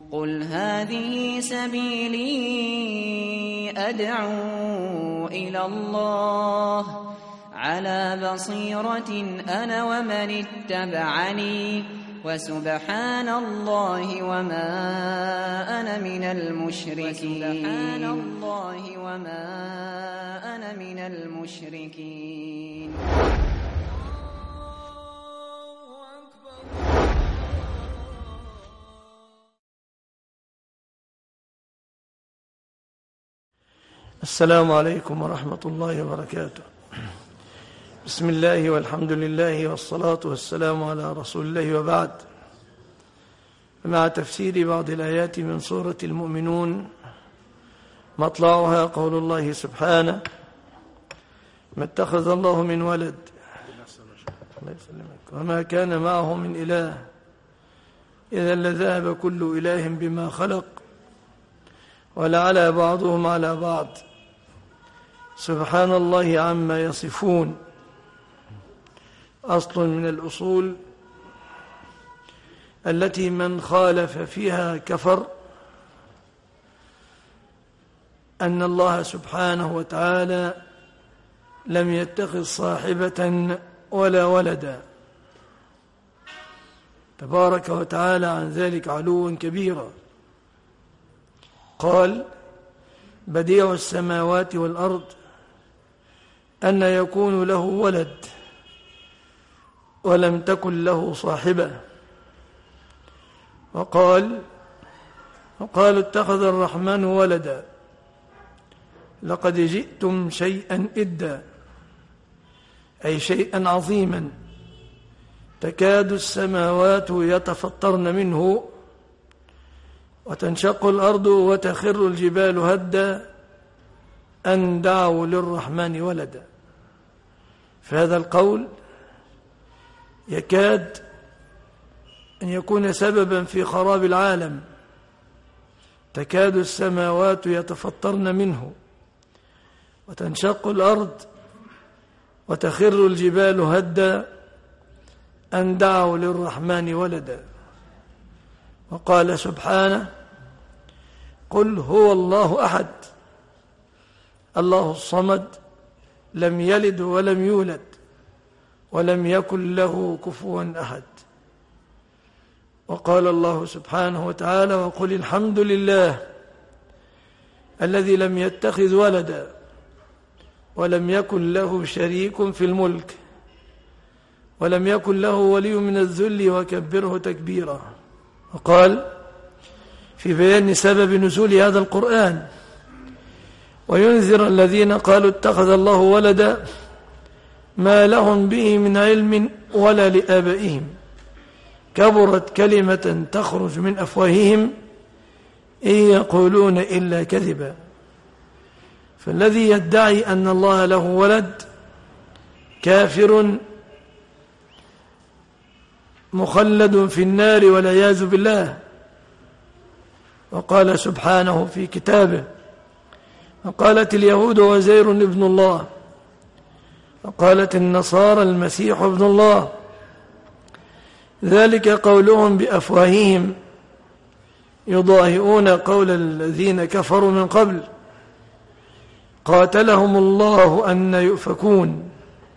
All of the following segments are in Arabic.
قل هذه سبيلي أدعو إلى الله على بصيرة أنا ومن اتبعني وسبحان الله وما أنا من المشركين. السلام عليكم ورحمة الله وبركاته. بسم الله والحمد لله والصلاة والسلام على رسول الله، وبعد. مع تفسير بعض الآيات من سورة المؤمنون، مطلعها قول الله سبحانه: ما اتخذ الله من ولد وما كان معه من إله إذا لذهب كل إله بما خلق ولعلى بعضهم على بعض سبحان الله عما يصفون. أصل من الأصول التي من خالف فيها كفر، أن الله سبحانه وتعالى لم يتخذ صاحبة ولا ولدا، تبارك وتعالى عن ذلك علوا كبيرا. قال: بديع السماوات والأرض أن يكون له ولد ولم تكن له صاحبة. وقال اتخذ الرحمن ولدا لقد جئتم شيئا إدا، أي شيئا عظيما، تكاد السماوات يتفطرن منه وتنشق الأرض وتخر الجبال هدا أن دعوا للرحمن ولدا. فهذا القول يكاد أن يكون سببا في خراب العالم. تكاد السماوات يتفطرن منه وتنشق الأرض وتخر الجبال هدا أن دعوا للرحمن ولدا. وقال سبحانه: قل هو الله أحد الله الصمد لم يلد ولم يولد ولم يكن له كفوا أحد. وقال الله سبحانه وتعالى: وقل الحمد لله الذي لم يتخذ ولدا ولم يكن له شريك في الملك ولم يكن له ولي من الذل وكبره تكبيرا. وقال في بيان سبب نزول هذا القرآن: وينذر الذين قالوا اتخذ الله ولدا ما لهم به من علم ولا لآبائهم كبرت كلمة تخرج من أفواههم إن يقولون إلا كذبا. فالذي يدعي أن الله له ولد كافر مخلد في النار والعياذ بالله. وقال سبحانه في كتابه: وقالت اليهود عزير ابن الله وقالت النصارى المسيح ابن الله ذلك قولهم بأفواههم يضاهئون قول الذين كفروا من قبل قاتلهم الله أن يؤفكون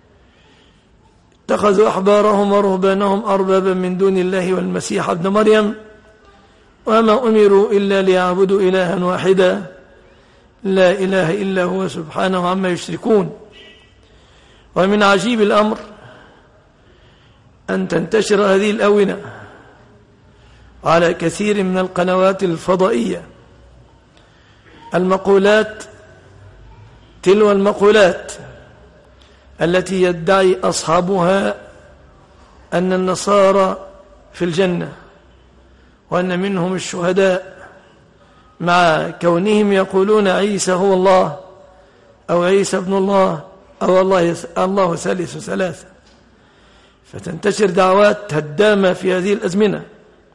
اتخذوا أحبارهم ورهبانهم أربابا من دون الله والمسيح ابن مريم وما أمروا إلا ليعبدوا إلها واحدا لا إله إلا هو سبحانه عما يشركون. ومن عجيب الأمر أن تنتشر هذه الأونة على كثير من القنوات الفضائية المقولات تلو المقولات التي يدعي أصحابها أن النصارى في الجنة وأن منهم الشهداء، مع كونهم يقولون عيسى هو الله أو عيسى ابن الله أو الله ثالث ثلاثة. فتنتشر دعوات هدامة في هذه الأزمنة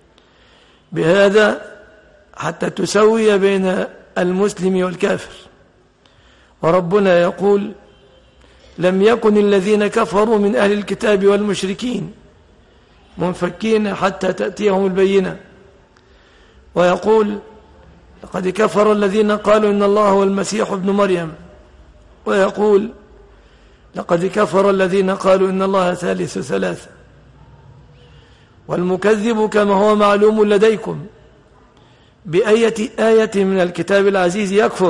بهذا حتى تسوي بين المسلم والكافر. وربنا يقول: لم يكن الذين كفروا من أهل الكتاب والمشركين منفكين حتى تأتيهم البينة ويقول لقد كفر الذين قالوا إن الله هو المسيح ابن مريم، ويقول لقد كفر الذين قالوا إن الله ثالث ثلاثة. والمكذب كما هو معلوم لديكم بأية آية من الكتاب العزيز يكفر.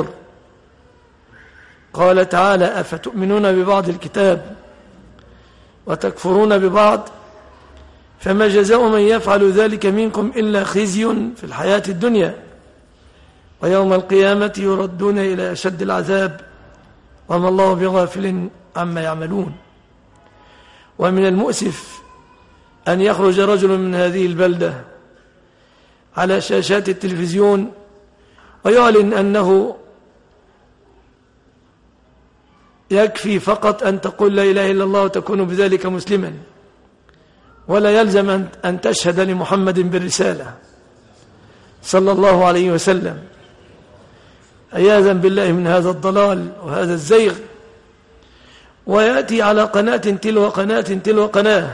قال تعالى أفتؤمنون ببعض الكتاب وتكفرون ببعض، فما جزاء من يفعل ذلك منكم إلا خزي في الحياة الدنيا ويوم القيامة يردون إلى أشد العذاب وما الله بغافل عما يعملون. ومن المؤسف أن يخرج رجل من هذه البلدة على شاشات التلفزيون ويعلن أنه يكفي فقط أن تقول لا إله إلا الله وتكون بذلك مسلما، ولا يلزم أن تشهد لمحمد بالرسالة صلى الله عليه وسلم. عياذا بالله من هذا الضلال وهذا الزيغ. ويأتي على قناة تلو قناة تلو قناة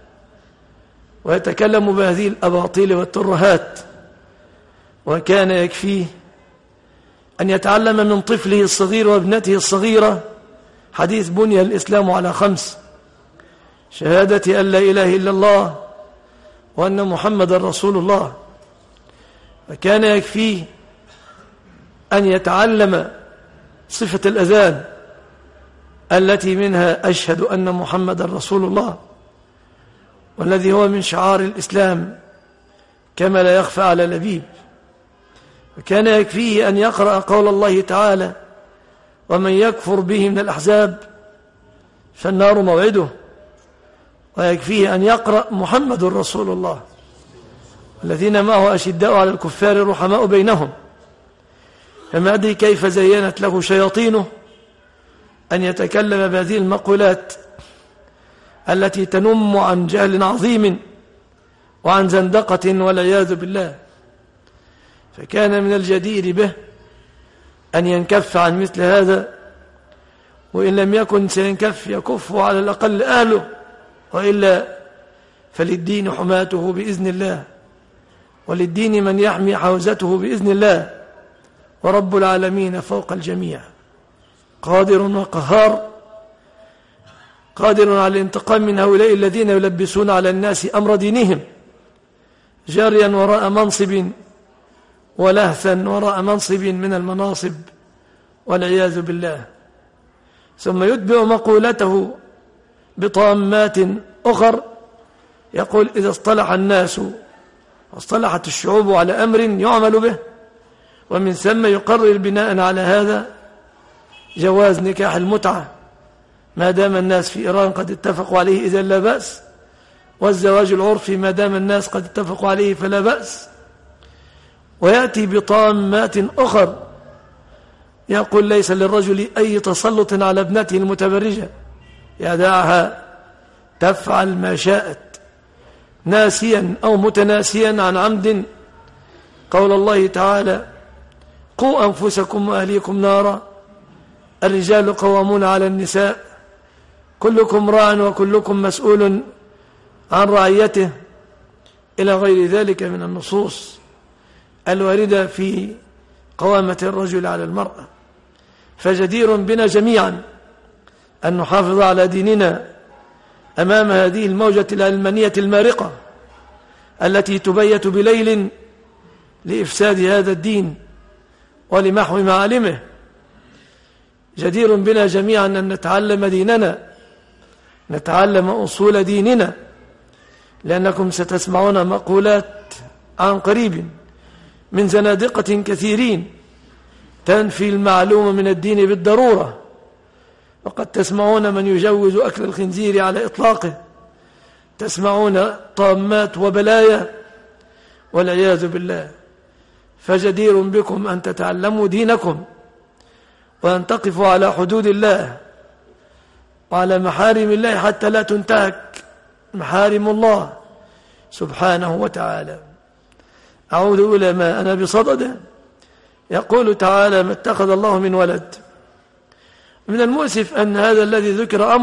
ويتكلم بهذه الأباطيل والترهات، وكان يكفيه أن يتعلم من طفله الصغير وابنته الصغيرة حديث بني الإسلام على 5: شهادة أن لا إله إلا الله وأن محمد رسول الله. وكان يكفيه أن يتعلم صفة الأذان التي منها أشهد أن محمد رسول الله، والذي هو من شعار الإسلام كما لا يخفى على لبيب. وكان يكفيه أن يقرأ قول الله تعالى ومن يكفر به من الأحزاب فالنار موعده، ويكفيه أن يقرأ محمد رسول الله الذين معه أشداء على الكفار رحماء بينهم. فما أدري كيف زينت له شياطينه أن يتكلم بهذه المقولات التي تنم عن جهل عظيم وعن زندقة والعياذ بالله. فكان من الجدير به أن ينكف عن مثل هذا، وإن لم يكن سينكف يكف على الأقل أهله، وإلا فللدين حماته بإذن الله، وللدين من يحمي حوزته بإذن الله، ورب العالمين فوق الجميع قادر وقهار، قادر على الانتقام من هؤلاء الذين يلبسون على الناس أمر دينهم جاريا وراء منصب ولهثا وراء منصب من المناصب والعياذ بالله، ثم يتبع مقولته بطامات أخر. يقول إذا اصطلح الناس واصطلحت الشعوب على أمر يعمل به، ومن ثم يقرر بناء على هذا جواز نكاح المتعة ما دام الناس في إيران قد اتفقوا عليه إذا لا بأس، والزواج العرفي ما دام الناس قد اتفقوا عليه فلا بأس. ويأتي بطامات أخر يقول ليس للرجل أي تسلط على ابنته المتبرجة، يدعها تفعل ما شاءت ناسيا أو متناسيا عن عمد قول الله تعالى قوا أنفسكم وأهليكم نارا الرجال قوامون على النساء كلكم راع وكلكم مسؤول عن رعيته، إلى غير ذلك من النصوص الواردة في قوامة الرجل على المرأة. فجدير بنا جميعا أن نحافظ على ديننا أمام هذه الموجة العلمانية المارقة التي تبيت بليل لإفساد هذا الدين ولمحو معالمه. جدير بنا جميعا أن نتعلم ديننا، نتعلم أصول ديننا، لأنكم ستسمعون مقولات عن قريب من زنادقة كثيرين تنفي المعلوم من الدين بالضرورة، وقد تسمعون من يجوز أكل الخنزير على إطلاقه، تسمعون طامات وبلايا والعياذ بالله. فجدير بكم أن تتعلموا دينكم وأن تقفوا على حدود الله وعلى محارم الله حتى لا تنتهك محارم الله سبحانه وتعالى. أعود إلى ما أنا بصدده. يقول تعالى ما اتخذ الله من ولد. من المؤسف أن هذا الذي ذكر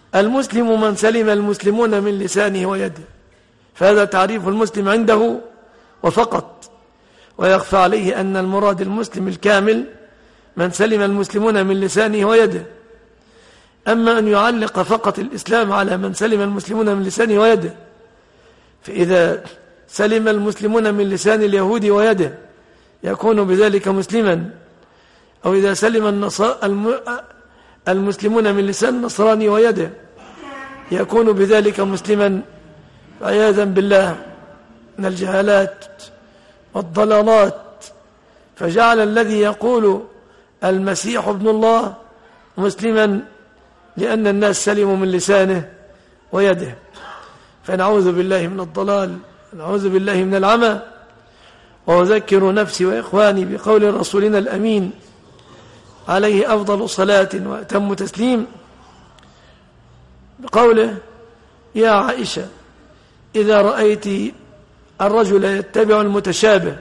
المسلم من سلم المسلمون من لسانه ويده، فهذا تعريف المسلم عنده وفقط، ويخفى عليه أن المراد المسلم الكامل من سلم المسلمون من لسانه ويده. أما أن يعلق فقط الإسلام على من سلم المسلمون من لسانه ويده، فإذا سلم المسلمون من لسان اليهود ويده يكون بذلك مسلما، أو إذا سلم المسلمون من لسان النصراني ويده يكون بذلك مسلما، عياذا بالله من الجهالات والضلالات. فجعل الذي يقول المسيح ابن الله مسلما لأن الناس سلموا من لسانه ويده. فنعوذ بالله من الضلال، نعوذ بالله من العمى. وأذكر نفسي وإخواني بقول رسولنا الأمين عليه أفضل صلاة وأتم تسليم، بقوله: يا عائشة إذا رأيت الرجل يتبع المتشابه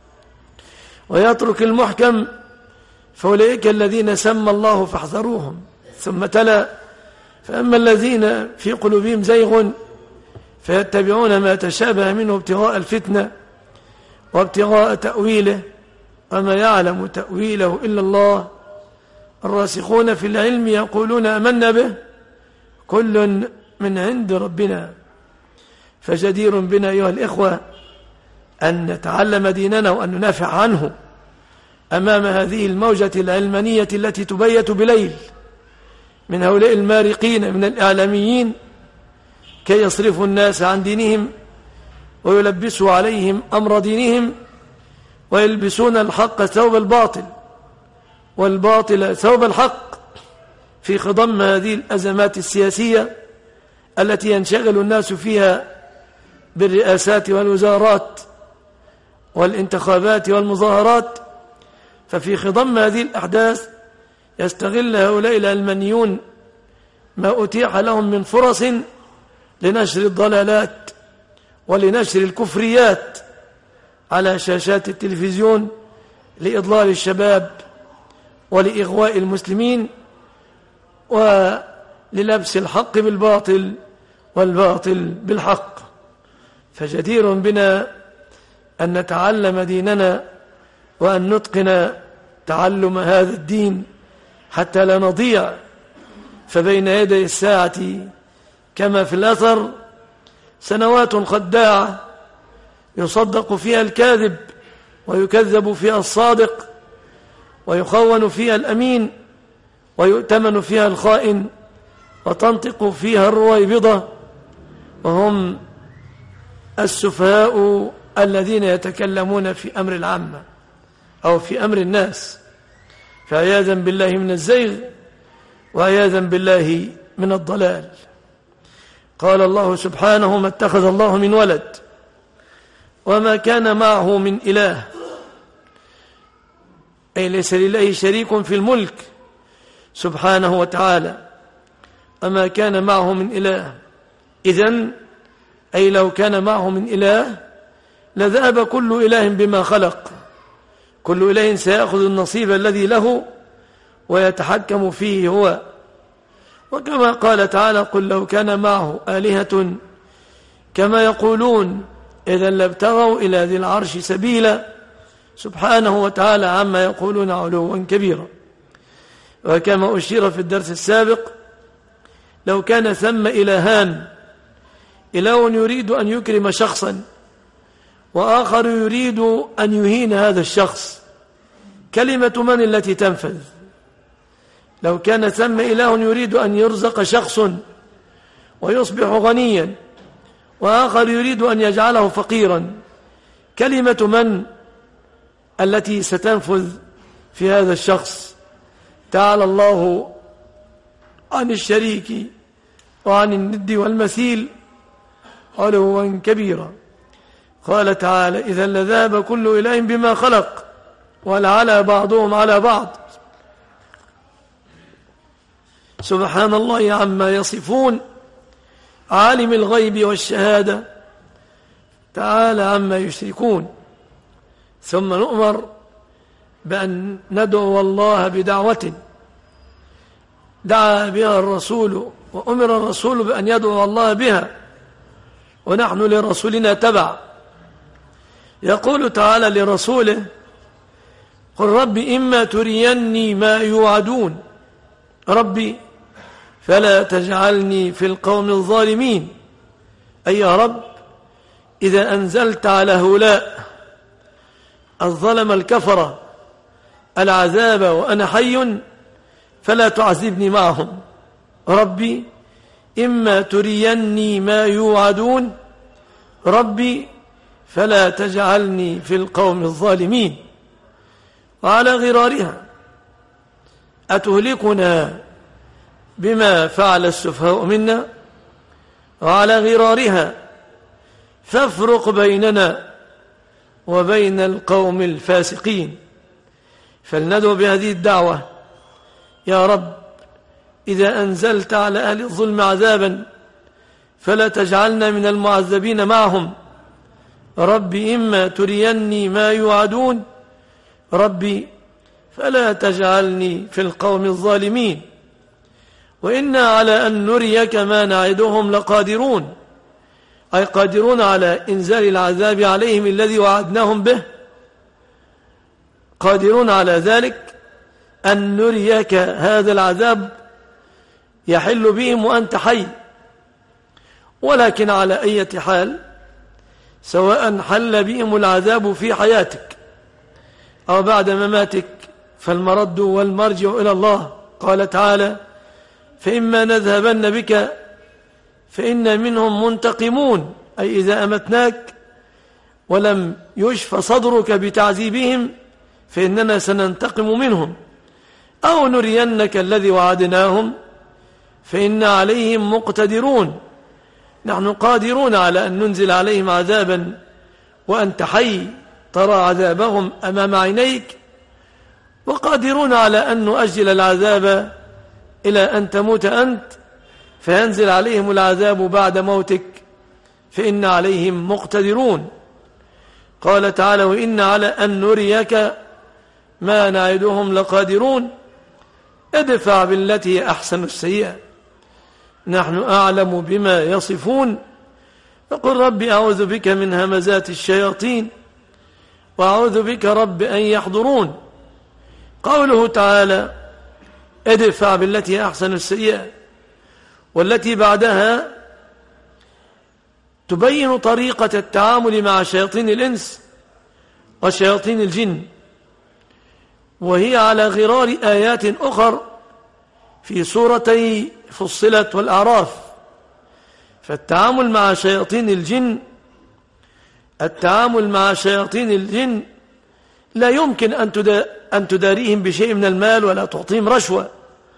ويترك المحكم فأولئك الذين سمى الله فاحذروهم. ثم تلا: فأما الذين في قلوبهم زيغ فيتبعون ما تشابه منه ابتغاء الفتنة وابتغاء تأويله وما يعلم تأويله إلا الله، الراسخون في العلم يقولون آمنا به كل من عند ربنا. فجدير بنا أيها الإخوة أن نتعلم ديننا وأن ندافع عنه أمام هذه الموجة العلمانية التي تبيت بليل من هؤلاء المارقين من الإعلاميين كي يصرفوا الناس عن دينهم ويلبسوا عليهم أمر دينهم، ويلبسون الحق ثوب الباطل والباطل ثوب الحق في خضم هذه الأزمات السياسية التي ينشغل الناس فيها بالرئاسات والوزارات والانتخابات والمظاهرات. ففي خضم هذه الأحداث يستغل هؤلاء العلمانيون ما أتيح لهم من فرص لنشر الضلالات ولنشر الكفريات على شاشات التلفزيون لإضلال الشباب ولإغواء المسلمين وللبس الحق بالباطل والباطل بالحق. فجدير بنا أن نتعلم ديننا وأن نتقن تعلم هذا الدين حتى لا نضيع. فبين يدي الساعة كما في الأثر سنوات خداعة يصدق فيها الكاذب ويكذب فيها الصادق ويخون فيها الأمين ويؤتمن فيها الخائن وتنطق فيها الرويبضة، وهم السفهاء الذين يتكلمون في أمر العامة أو في أمر الناس. فعياذا بالله من الزيغ وعياذا بالله من الضلال. قال الله سبحانه: ما اتخذ الله من ولد وما كان معه من إله، أي ليس لله شريك في الملك سبحانه وتعالى، وما كان معه من إله. إذن أي لو كان معه من إله لذهب كل إله بما خلق، كل إله سيأخذ النصيب الذي له ويتحكم فيه هو. وكما قال تعالى: قل لو كان معه آلهة كما يقولون إذا لابتغوا إلى ذي العرش سبيلا، سبحانه وتعالى عما يقولون علوا كبيرا. وكما أشير في الدرس السابق لو كان ثم إلهان، إله يريد أن يكرم شخصا وآخر يريد أن يهين هذا الشخص، كلمة من التي تنفذ؟ لو كان ثم إله يريد أن يرزق شخص ويصبح غنيا وآخر يريد أن يجعله فقيرا، كلمة من التي ستنفذ في هذا الشخص؟ تعالى الله عن الشريك وعن الند والمثيل علوا كبيرا. قال تعالى: إذا لذهب كل إله بما خلق ولعلى بعضهم على بعض، سبحان الله عما يصفون، عالم الغيب والشهادة تعالى عما يشركون. ثم نؤمر بأن ندعو الله بدعوة دعا بها الرسول وأمر الرسول بأن يدعو الله بها، ونحن لرسولنا تبع. يقول تعالى لرسوله: قل رب إما تريني ما يوعدون ربي فلا تجعلني في القوم الظالمين. أي يا رب، إذا أنزلت على هؤلاء الظلم الكفرة العذاب وأنا حي فلا تعذبني معهم. ربي إما تريني ما يوعدون ربي فلا تجعلني في القوم الظالمين. وعلى غرارها: أتهلكنا بما فعل السفهاء منا؟ وعلى غرارها: فافرق بيننا وبين القوم الفاسقين. فلندعو بهذه الدعوة: يا رب، إذا أنزلت على أهل الظلم عذابا فلا تجعلنا من المعذبين معهم. ربي إما تريني ما يوعدون ربي فلا تجعلني في القوم الظالمين. وإنا على أن نريك ما نعدهم لقادرون، أي قادرون على إنزال العذاب عليهم الذي وعدناهم به، قادرون على ذلك، أن نريك هذا العذاب يحل بهم وأنت حي. ولكن على أي حال، سواء حل بهم العذاب في حياتك أو بعد مماتك، فالمرد والمرجع إلى الله. قال تعالى: فإما نذهبن بك فإن منهم منتقمون، أي إذا أمتناك ولم يشف صدرك بتعذيبهم فإننا سننتقم منهم، أو نرينك الذي وعدناهم فإن عليهم مقتدرون. نحن قادرون على أن ننزل عليهم عذابا وأنت حي ترى عذابهم أمام عينيك، وقادرون على أن نؤجل العذاب إلى أن تموت أنت فينزل عليهم العذاب بعد موتك فإن عليهم مقتدرون. قال تعالى: وإن على أن نريك ما نعدهم لقادرون. ادفع بالتي أحسن السيئة، نحن أعلم بما يصفون. فقل رب أعوذ بك من همزات الشياطين وأعوذ بك رب أن يحضرون. قوله تعالى: ادفع بالتي أحسن السيئة، والتي بعدها تبين طريقة التعامل مع شياطين الإنس وشياطين الجن، وهي على غرار آيات أخر في سورتي فصلت والأعراف. فالتعامل مع شياطين الجن لا يمكن أن تداريهم بشيء من المال ولا تعطيهم رشوة،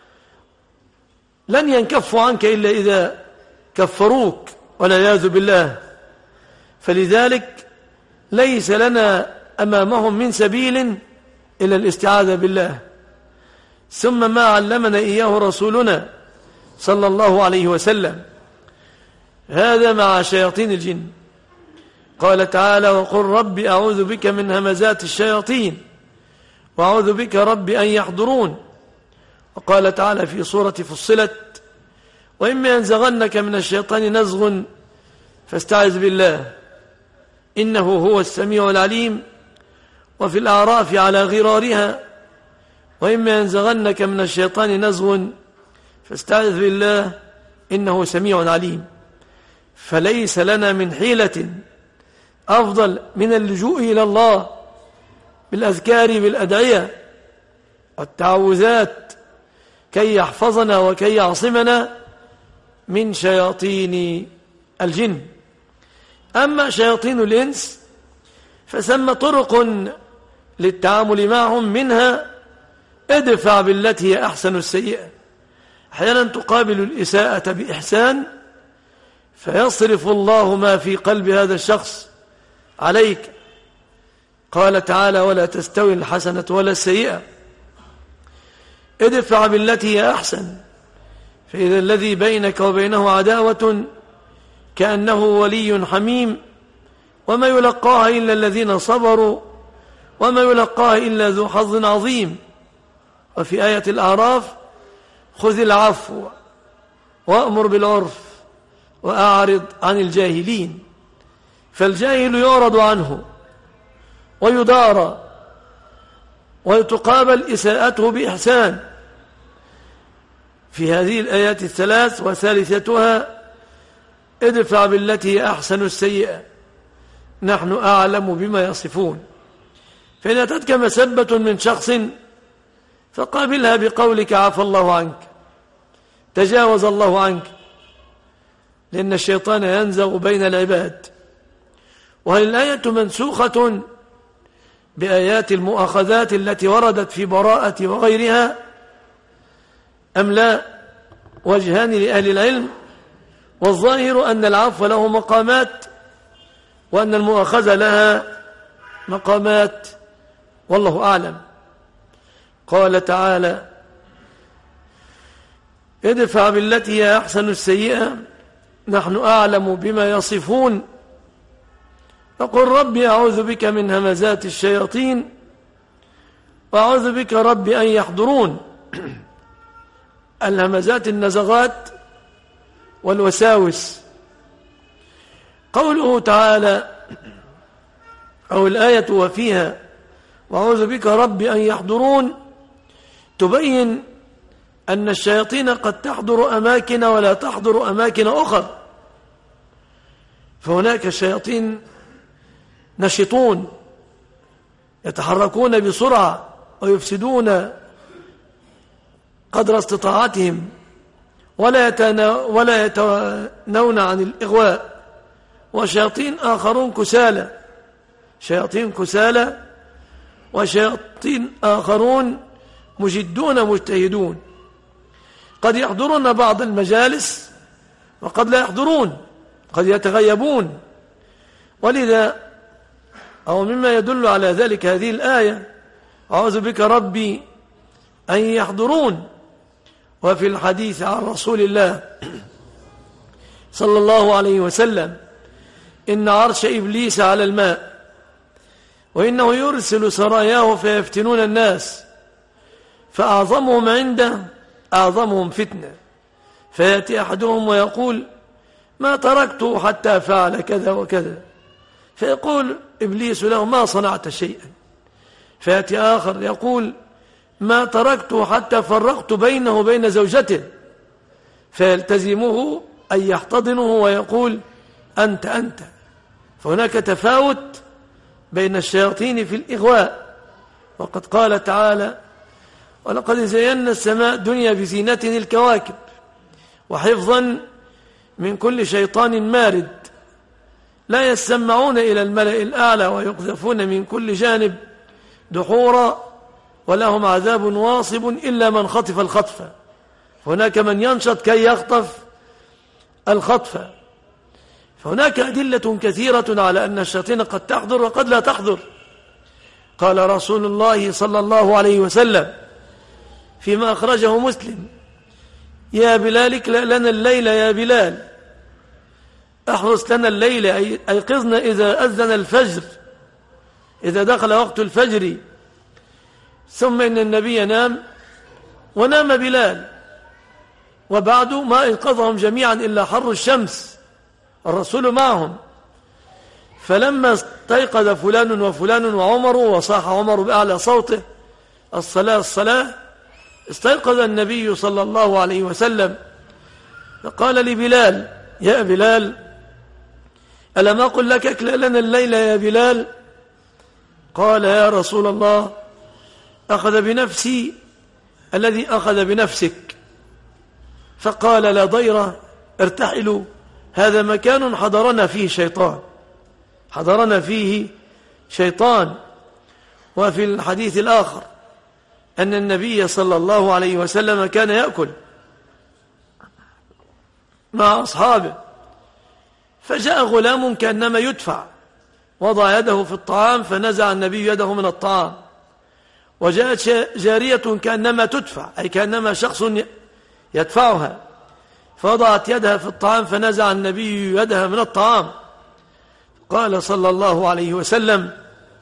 لن ينكفوا عنك إلا إذا كفروك والعياذ بالله. فلذلك ليس لنا أمامهم من سبيل إلا الاستعاذة بالله، ثم ما علمنا إياه رسولنا صلى الله عليه وسلم. هذا مع شياطين الجن. قال تعالى: وقل رب أعوذ بك من همزات الشياطين وأعوذ بك رب أن يحضرون. وقال تعالى في سورة فصلت: وإما ينزغنك من الشيطان نزغ فاستعذ بالله إنه هو السميع العليم. وفي الأعراف على غرارها: وإما ينزغنك من الشيطان نزغ فاستعذ بالله إنه سميع عليم. فليس لنا من حيلة أفضل من اللجوء إلى الله بالأذكار بالأدعية والتعوذات كي يحفظنا وكي يعصمنا من شياطين الجن. أما شياطين الإنس فثم طرق للتعامل معهم، منها ادفع بالتي هي أحسن السيئة. أحيانا تقابل الإساءة بإحسان فيصرف الله ما في قلب هذا الشخص عليك. قال تعالى: ولا تستوي الحسنة ولا السيئة. ادفع بالتي هي أحسن، فإذا الذي بينك وبينه عداوة كأنه ولي حميم، وما يلقاها إلا الذين صبروا وما يلقاها إلا ذو حظ عظيم. وفي آية الأعراف: خذ العفو وأمر بالعرف وأعرض عن الجاهلين. فالجاهل يعرض عنه ويدارى ويتقابل إساءته بإحسان في هذه الآيات الثلاث. وثالثتها ادفع بالتي هي أحسن السيئة نحن أعلم بما يصفون. فإن أتتك مسبة من شخص فقابلها بقولك عفى الله عنك، تجاوز الله عنك، لأن الشيطان ينزغ بين العباد. وهل الآية منسوخة بآيات المؤاخذات التي وردت في براءة وغيرها أم لا؟ وجهان لأهل العلم، والظاهر أن العفو له مقامات وأن المؤاخذة لها مقامات، والله أعلم. قال تعالى ادفع بالتي هي أحسن السيئة نحن أعلم بما يصفون فقل ربي أعوذ بك من همزات الشياطين وأعوذ بك ربي أن يحضرون. الهمزات النزغات والوساوس. قوله تعالى أو الآية وفيها وأعوذ بك ربي أن يحضرون تبين أن الشياطين قد تحضر أماكن ولا تحضر أماكن أخرى. فهناك شياطين نشطون يتحركون بسرعة ويفسدون قدر استطاعتهم ولا يتنون عن الإغواء. وشياطين آخرون كسالى، شياطين كسالى وشياطين آخرون مجدون مجتهدون، قد يحضرون بعض المجالس وقد لا يحضرون، قد يتغيبون. ولذا أو مما يدل على ذلك هذه الآية أعوذ بك ربي أن يحضرون. وفي الحديث عن رسول الله صلى الله عليه وسلم إن عرش إبليس على الماء وإنه يرسل سراياه فيفتنون الناس فأعظمهم عنده أعظمهم فتنة، فيأتي أحدهم ويقول ما تركته حتى فعل كذا وكذا، فيقول إبليس له ما صنعت شيئا. فيأتي آخر يقول ما تركته حتى فرقت بينه وبين زوجته، فيلتزمه أن يحتضنه ويقول أنت. فهناك تفاوت بين الشياطين في الإغواء. وقد قال تعالى ولقد زينا السماء الدنيا بزينة الكواكب وحفظا من كل شيطان مارد لا يسمعون إلى الملأ الأعلى ويقذفون من كل جانب دحورا ولهم عذاب واصب إلا من خطف الخطفة. هناك من ينشط كي يخطف الخطفة. فهناك أدلة كثيرة على أن الشياطين قد تحضر وقد لا تحضر. قال رسول الله صلى الله عليه وسلم فيما أخرجه مسلم يا بلال اكلأ لنا الليل يا بلال، احرس لنا الليل أيقظنا إذا أذن الفجر، إذا دخل وقت الفجر. ثم إن النبي نام ونام بلال، وبعد ما أيقظهم جميعا إلا حر الشمس، الرسول معهم. فلما استيقظ فلان وفلان وعمر وصاح عمر بأعلى صوته الصلاة الصلاة، استيقظ النبي صلى الله عليه وسلم فقال لبلال يا بلال ألم أقل لك اكلأ لنا الليل يا بلال؟ قال يا رسول الله أخذ بنفسي الذي أخذ بنفسك. فقال لا ضير ارتحلوا، هذا مكان حضرنا فيه شيطان، حضرنا فيه شيطان. وفي الحديث الآخر أن النبي صلى الله عليه وسلم كان يأكل مع أصحابه، فجاء غلام كأنما يدفع، وضع يده في الطعام فنزع النبي يده من الطعام. وجاءت جارية كأنما تدفع، أي كأنما شخص يدفعها، فوضعت يدها في الطعام فنزع النبي يدها من الطعام. قال صلى الله عليه وسلم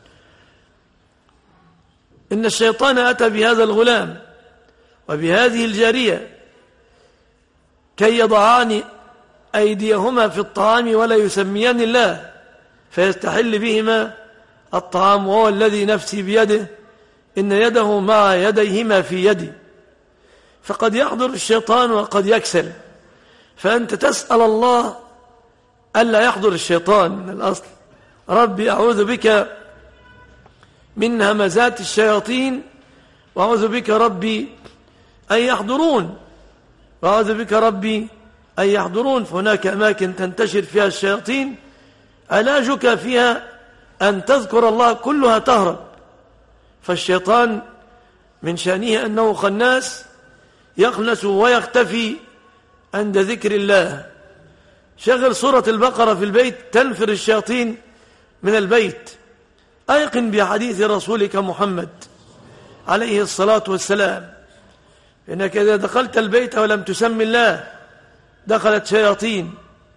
إن الشيطان أتى بهذا الغلام وبهذه الجارية كي يضعان أيديهما في الطعام ولا يسميان الله فيستحل بهما الطعام، وهو الذي نفسي بيده إن يده مع يديهما في يدي. فقد يحضر الشيطان وقد يكسل، فأنت تسأل الله ألا يحضر الشيطان من الأصل. ربي أعوذ بك من همزات الشياطين وأعوذ بك ربي أن يحضرون، وأعوذ بك ربي أن يحضرون. فهناك أماكن تنتشر فيها الشياطين علاجك فيها أن تذكر الله كلها تهرب. فالشيطان من شأنه أنه خناس يخنس ويختفي عند ذكر الله. شغل سورة البقرة في البيت تنفر الشياطين من البيت. أيقن بحديث رسولك محمد عليه الصلاة والسلام إنك إذا دخلت البيت ولم تسم الله دخلت شياطين،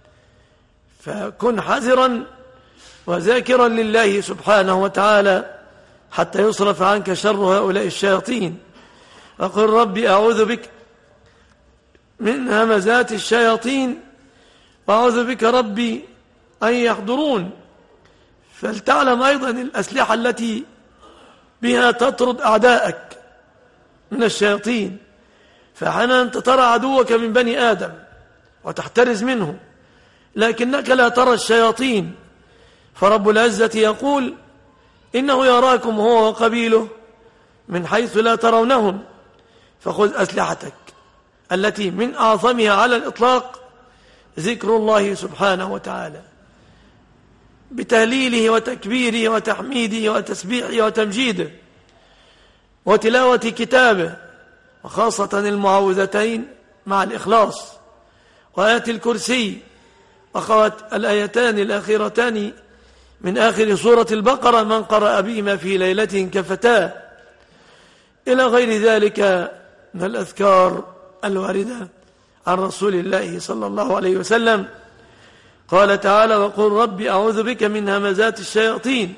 فكن حذرا وذاكرا لله سبحانه وتعالى حتى يصرف عنك شر هؤلاء الشياطين. وقل ربي أعوذ بك من همزات الشياطين وأعوذ بك ربي أن يحضرون. فلتعلم أيضا الأسلحة التي بها تطرد أعداءك من الشياطين. فأحيانا أنت ترى عدوك من بني آدم وتحترز منه، لكنك لا ترى الشياطين. فرب العزة يقول إنه يراكم هو وقبيله من حيث لا ترونهم. فخذ أسلحتك التي من أعظمها على الإطلاق ذكر الله سبحانه وتعالى بتهليله وتكبيره وتحميده وتسبيحه وتمجيده وتلاوة كتابه، وخاصة المعوذتين مع الإخلاص وآيات الكرسي وخوات الآيتان الأخيرتان من آخر سورة البقرة من قرأ بهما في ليلة كفتاه، إلى غير ذلك من الأذكار الواردة عن رسول الله صلى الله عليه وسلم. قال تعالى وقل ربي أعوذ بك من همزات الشياطين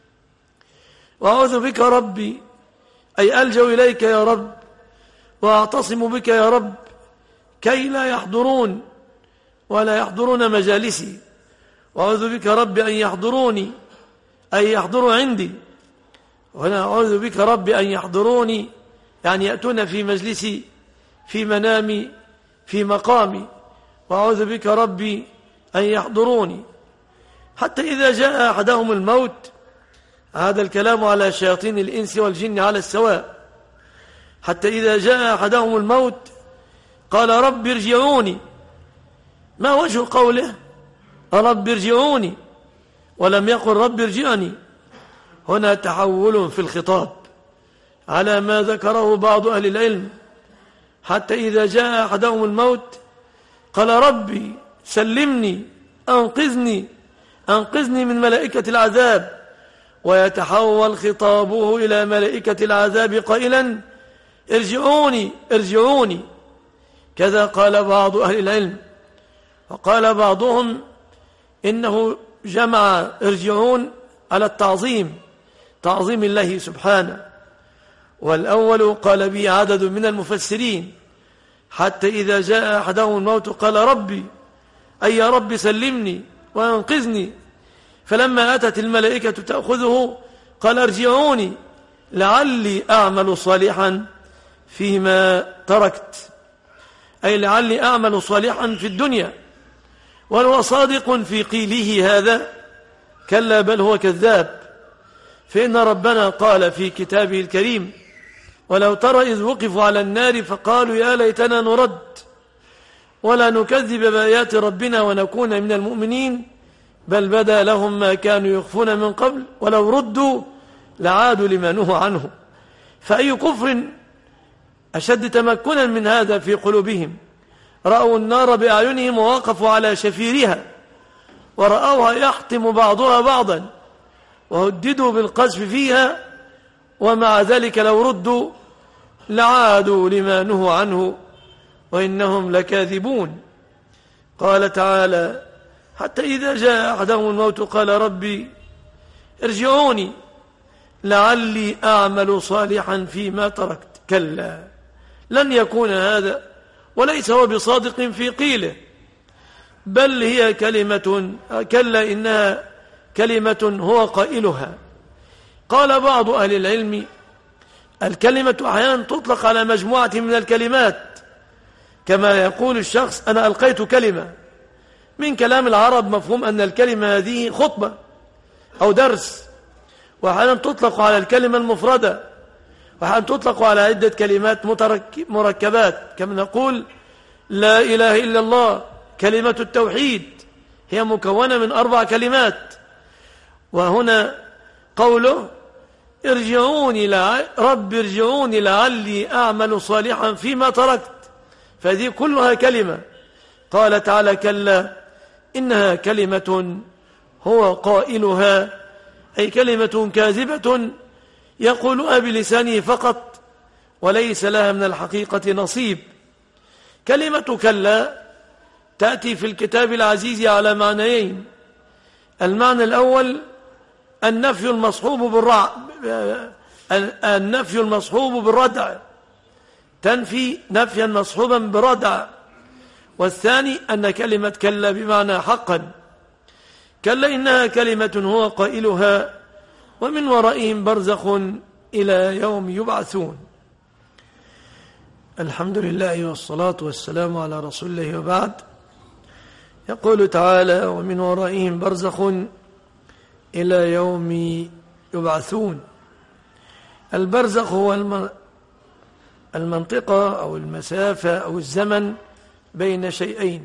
وأعوذ بك ربي أي ألجأ إليك يا رب وأعتصم بك يا رب كي لا يحضرون ولا يحضرون مجالسي، وأعوذ بك رب أن يحضروني أي يحضروا عندي، وأنا أعوذ بك رب أن يحضروني يعني يأتون في مجلسي في منامي في مقامي، وأعوذ بك ربي أن يحضروني. حتى إذا جاء أحدهم الموت، هذا الكلام على شياطين الإنس والجن على السواء، حتى إذا جاء أحدهم الموت قال رب ارجعوني. ما وجه قوله رب ارجعوني ولم يقل رب ارجعني؟ هنا تحول في الخطاب على ما ذكره بعض أهل العلم. حتى إذا جاء أحدهم الموت قال ربي سلمني أنقذني من ملائكة العذاب، ويتحول خطابه إلى ملائكة العذاب قائلا ارجعوني. كذا قال بعض أهل العلم. وقال بعضهم إنه جمع ارجعون على تعظيم الله سبحانه، والأول قال به عدد من المفسرين حتى إذا جاء أحدهم الموت قال ربي أي يا رب سلمني وأنقذني، فلما أتت الملائكة تأخذه قال ارجعوني لعلي أعمل صالحا فيما تركت، أي لعلي أعمل صالحا في الدنيا. وهو صادق في قيله هذا؟ كلا بل هو كذاب، فإن ربنا قال في كتابه الكريم ولو ترى إذ وقفوا على النار فقالوا يا ليتنا نرد ولا نكذب بآيات ربنا ونكون من المؤمنين بل بدا لهم ما كانوا يخفون من قبل ولو ردوا لعادوا لما نهوا عنه. فأي كفر أشد تمكنا من هذا في قلوبهم؟ رأوا النار بأعينهم ووقفوا على شفيرها ورأوها يحطم بعضها بعضا وهددوا بالقذف فيها، ومع ذلك لو ردوا لعادوا لما نهوا عنه وإنهم لكاذبون. قال تعالى حتى إذا جاء أحدهم الموت قال ربي ارجعوني لعلي أعمل صالحا فيما تركت. كلا لن يكون هذا وليس هو بصادق في قيله، بل هي كلمة كلا إنها كلمة هو قائلها. قال بعض أهل العلم الكلمة أحيانا تطلق على مجموعة من الكلمات، كما يقول الشخص أنا ألقيت كلمة. من كلام العرب مفهوم أن الكلمة هذه خطبة أو درس، وأحيانا تطلق على الكلمة المفردة، وأحيانا تطلق على عدة كلمات مركبات، كما نقول لا إله إلا الله، كلمة التوحيد هي مكونة من 4 كلمات. وهنا قوله رب ارجعوني لعلي أعمل صالحا فيما تركت، فهذه كلها كلمة. قال تعالى كلا إنها كلمة هو قائلها، أي كلمة كاذبة يقولها بلسانه فقط وليس لها من الحقيقة نصيب. كلمة كلا تأتي في الكتاب العزيز على معنيين. المعنى الأول النفي المصحوب بالردع، تنفي نفيا مصحوبا بردع. والثاني أن كلمة كلا بمعنى حقا. كلا إنها كلمة هو قائلها ومن ورائهم برزخ إلى يوم يبعثون. الحمد لله والصلاة والسلام على رسول الله، وبعد. يقول تعالى ومن ورائهم برزخ إلى يوم يبعثون. البرزخ هو المنطقة أو المسافة أو الزمن بين شيئين.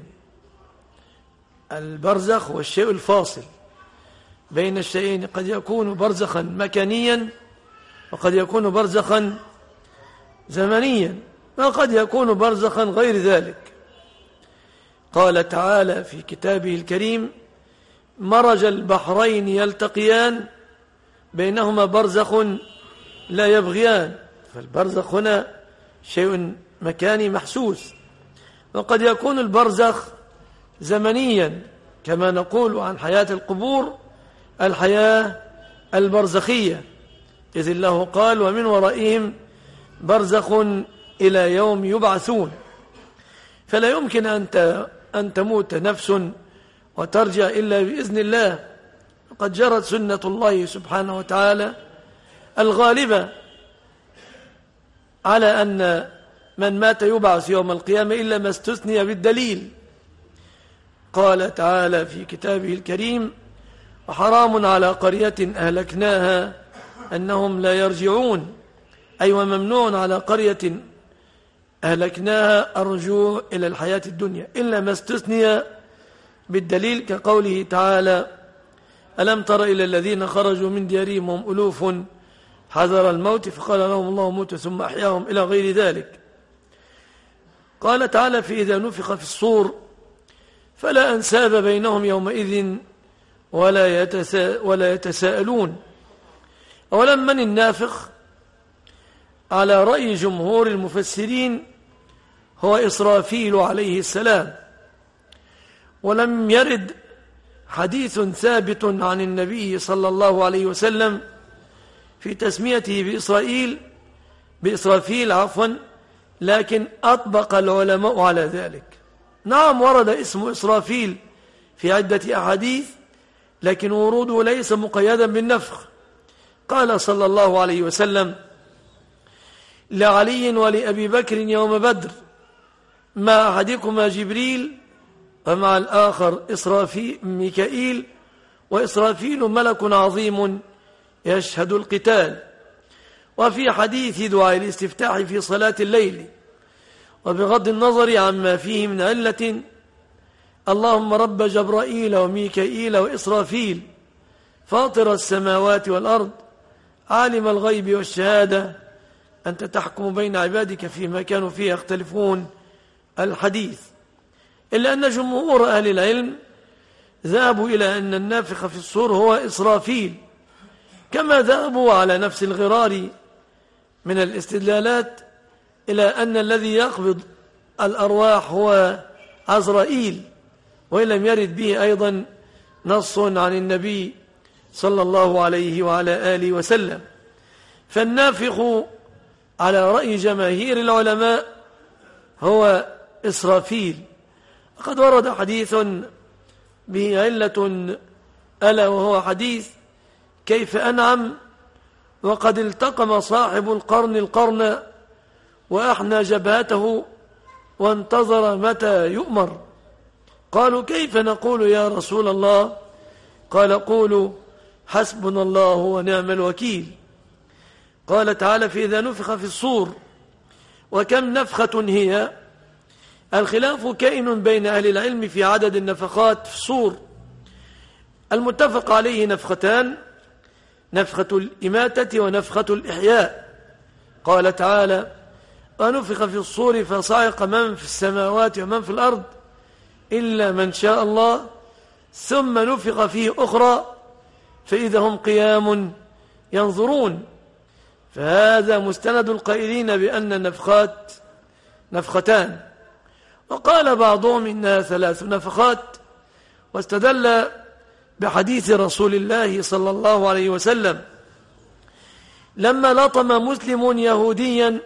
البرزخ هو الشيء الفاصل بين الشيئين، قد يكون برزخا مكانيا وقد يكون برزخا زمنيا وقد يكون برزخا غير ذلك. قال تعالى في كتابه الكريم مرج البحرين يلتقيان بينهما برزخ لا يبغيان. فالبرزخ هنا شيء مكاني محسوس، وقد يكون البرزخ زمنيا كما نقول عن حياة القبور الحياة البرزخية، إذ الله قال ومن ورائهم برزخ إلى يوم يبعثون. فلا يمكن أن تموت نفس وترجع إلا بإذن الله. قد جرت سنة الله سبحانه وتعالى الغالبة على أن من مات يبعث يوم القيامة إلا ما استثني بالدليل. قال تعالى في كتابه الكريم وحرام على قرية أهلكناها أنهم لا يرجعون، أي وممنوع على قرية أهلكناها الرجوع إلى الحياة الدنيا إلا ما استثني بالدليل، كقوله تعالى ألم تر إلى الذين خرجوا من ديارهم هم ألوف حذر الموت فقال لهم الله موتوا ثم أحياهم إلى غير ذلك. قال تعالى فإذا نفخ في الصور فلا أنساب بينهم يومئذ ولا يتساءلون. أولا من النافخ على رأي جمهور المفسرين هو إسرافيل عليه السلام، ولم يرد حديث ثابت عن النبي صلى الله عليه وسلم في تسميته بإسرافيل لكن أطبق العلماء على ذلك. نعم ورد اسم إسرافيل في عدة أحاديث، لكن وروده ليس مقيدا بالنفخ. قال صلى الله عليه وسلم لعلي ولأبي بكر يوم بدر مع أحدكما جبريل ومع الآخر ميكائيل، وإسرافيل ملك عظيم يشهد القتال. وفي حديث دعاء الاستفتاح في صلاة الليل، وبغض النظر عما فيه من علة اللهم رب جبرائيل وميكائيل وإسرافيل فاطر السماوات والأرض عالم الغيب والشهادة أنت تحكم بين عبادك فيما كانوا فيه يختلفون الحديث. إلا أن جمهور أهل العلم ذهبوا إلى أن النافخ في الصور هو إسرافيل، كما ذهبوا على نفس الغرار من الاستدلالات إلى أن الذي يقبض الأرواح هو عزرائيل، وإن لم يرد به أيضا نص عن النبي صلى الله عليه وعلى آله وسلم. فالنافخ على رأي جماهير العلماء هو إسرافيل. قد ورد حديث به علة ألا وهو حديث كيف أنعم وقد التقم صاحب القرن وأحنى جبهته وانتظر متى يؤمر. قالوا كيف نقول يا رسول الله؟ قال قولوا حسبنا الله ونعم الوكيل. قال تعالى فإذا نفخ في الصور. وكم نفخة هي؟ الخلاف كائن بين أهل العلم في عدد النفخات في الصور. المتفق عليه نفختان: نفخة الإماتة ونفخة الإحياء. قال تعالى ونفخ في الصور فصعق من في السماوات ومن في الأرض إلا من شاء الله ثم نفخ فيه أخرى فإذا هم قيام ينظرون. فهذا مستند القائلين بأن النفخات نفختان. وقال بعضهم إنها 3 نفخات، واستدل بحديث رسول الله صلى الله عليه وسلم لما لطم مسلم يهوديا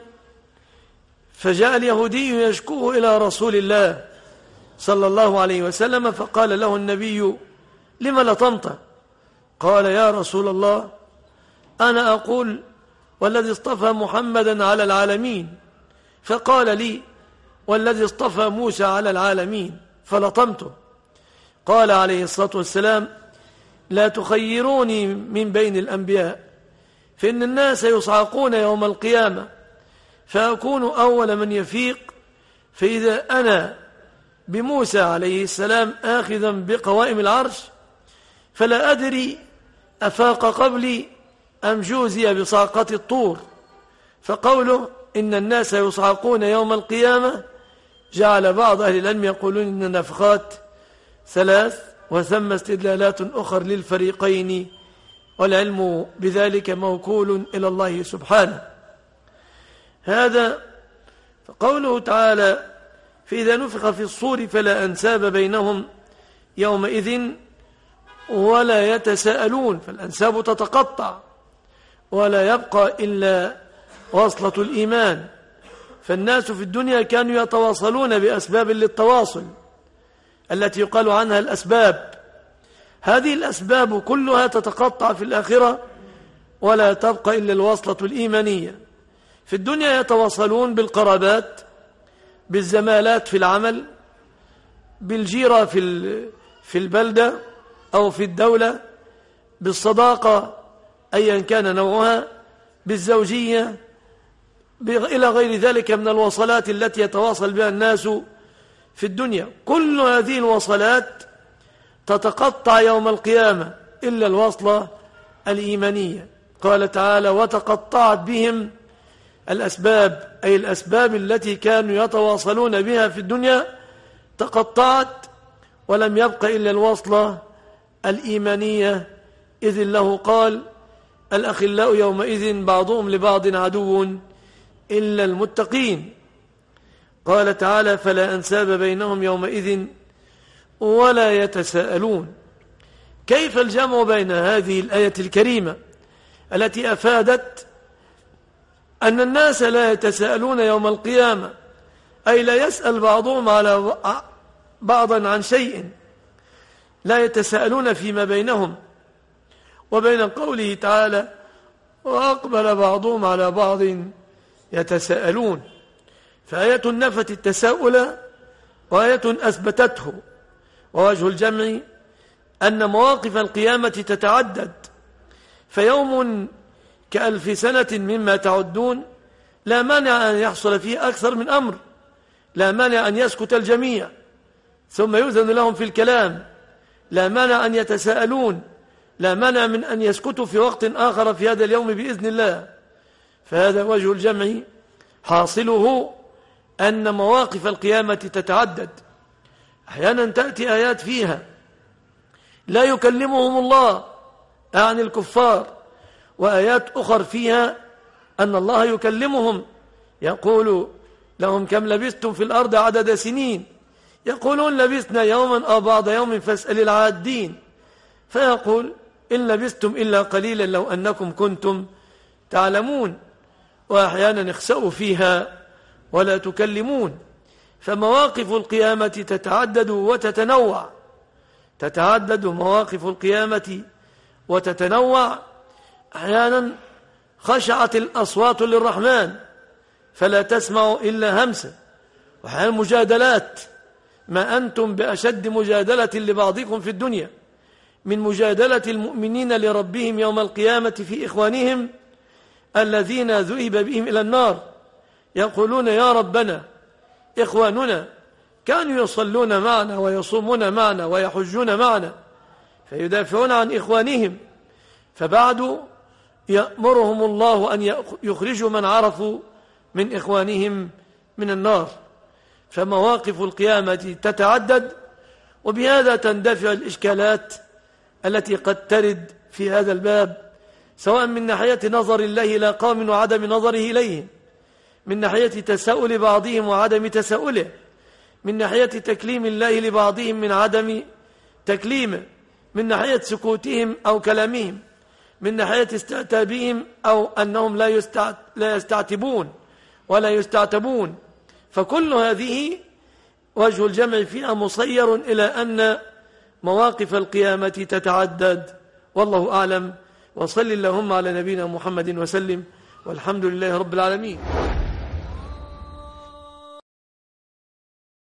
فجاء اليهودي يشكوه إلى رسول الله صلى الله عليه وسلم فقال له النبي لما لطمته؟ قال يا رسول الله أنا أقول والذي اصطفى محمدا على العالمين، فقال لي والذي اصطفى موسى على العالمين فلطمته. قال عليه الصلاة والسلام لا تخيروني من بين الأنبياء فإن الناس يصعقون يوم القيامة فأكون أول من يفيق، فإذا أنا بموسى عليه السلام آخذا بقوائم العرش فلا أدري أفاق قبلي أم جوزي بصعقة الطور. فقوله إن الناس يصعقون يوم القيامة جعل بعض أهل العلم يقولون إن النفخات 3 وثم استدلالات أخر للفريقين، والعلم بذلك موكول إلى الله سبحانه. هذا فقوله تعالى فإذا نفخ في الصور فلا أنساب بينهم يومئذ ولا يتساءلون، فالأنساب تتقطع ولا يبقى إلا وصلة الإيمان. فالناس في الدنيا كانوا يتواصلون بأسباب للتواصل التي يقال عنها الأسباب. هذه الأسباب كلها تتقطع في الآخرة ولا تبقى إلا الوصلة الإيمانية. في الدنيا يتواصلون بالقرابات، بالزمالات في العمل، بالجيرة في البلدة أو في الدولة، بالصداقة أيا كان نوعها، بالزوجية، إلى غير ذلك من الوصلات التي يتواصل بها الناس في الدنيا. كل هذه الوصلات تتقطع يوم القيامة إلا الوصلة الإيمانية. قال تعالى وتقطعت بهم الأسباب، أي الأسباب التي كانوا يتواصلون بها في الدنيا تقطعت ولم يبق إلا الوصلة الإيمانية، إذ له قال الأخلاء يومئذ بعضهم لبعض عدو إلا المتقين. قال تعالى فلا أنساب بينهم يومئذ ولا يتساءلون. كيف الجمع بين هذه الآية الكريمة التي أفادت أن الناس لا يتساءلون يوم القيامة، أي لا يسأل بعضهم على بعضا عن شيء، لا يتساءلون فيما بينهم، وبين قوله تعالى وأقبل بعضهم على بعض يتساءلون؟ فآية نفت التساؤل وآية أثبتته. ووجه الجمع أن مواقف القيامة تتعدد، فيوم ك1000 سنة مما تعدون لا مانع أن يحصل فيه أكثر من أمر، لا مانع أن يسكت الجميع ثم يؤذن لهم في الكلام، لا مانع أن يتساءلون، لا مانع من أن يسكتوا في وقت آخر في هذا اليوم بإذن الله. فهذا وجه الجمع، حاصله أن مواقف القيامة تتعدد. أحيانا تأتي آيات فيها لا يكلمهم الله عن الكفار، وآيات أخر فيها أن الله يكلمهم، يقول لهم كم لبثتم في الأرض عدد سنين، يقولون لبثنا يوما أو بعض يوم فاسأل العادين، فيقول إن لبثتم إلا قليلا لو أنكم كنتم تعلمون. وأحيانا اخسأوا فيها ولا تكلمون. فمواقف القيامة تتعدد وتتنوع، تتعدد مواقف القيامة وتتنوع. أحيانا خشعت الأصوات للرحمن فلا تسمع إلا همسا، وأحيانا مجادلات، ما أنتم بأشد مجادلة لبعضكم في الدنيا من مجادلة المؤمنين لربهم يوم القيامة في إخوانهم الذين ذهب بهم إلى النار، يقولون يا ربنا إخواننا كانوا يصلون معنا ويصومون معنا ويحجون معنا، فيدافعون عن إخوانهم، فبعد يأمرهم الله أن يخرجوا من عرفوا من إخوانهم من النار. فمواقف القيامة تتعدد، وبهذا تندفع الإشكالات التي قد ترد في هذا الباب، سواء من ناحية نظر الله إلى قوم وعدم نظره إليهم، من ناحية تساؤل بعضهم وعدم تساؤله، من ناحية تكليم الله لبعضهم من عدم تكليمه، من ناحية سكوتهم أو كلامهم، من ناحية استعتابهم أو أنهم لا يستعتبون ولا يستعتبون. فكل هذه وجه الجمع فيها مصير إلى أن مواقف القيامة تتعدد، والله أعلم. وصل اللهم على نبينا محمد وسلم، والحمد لله رب العالمين.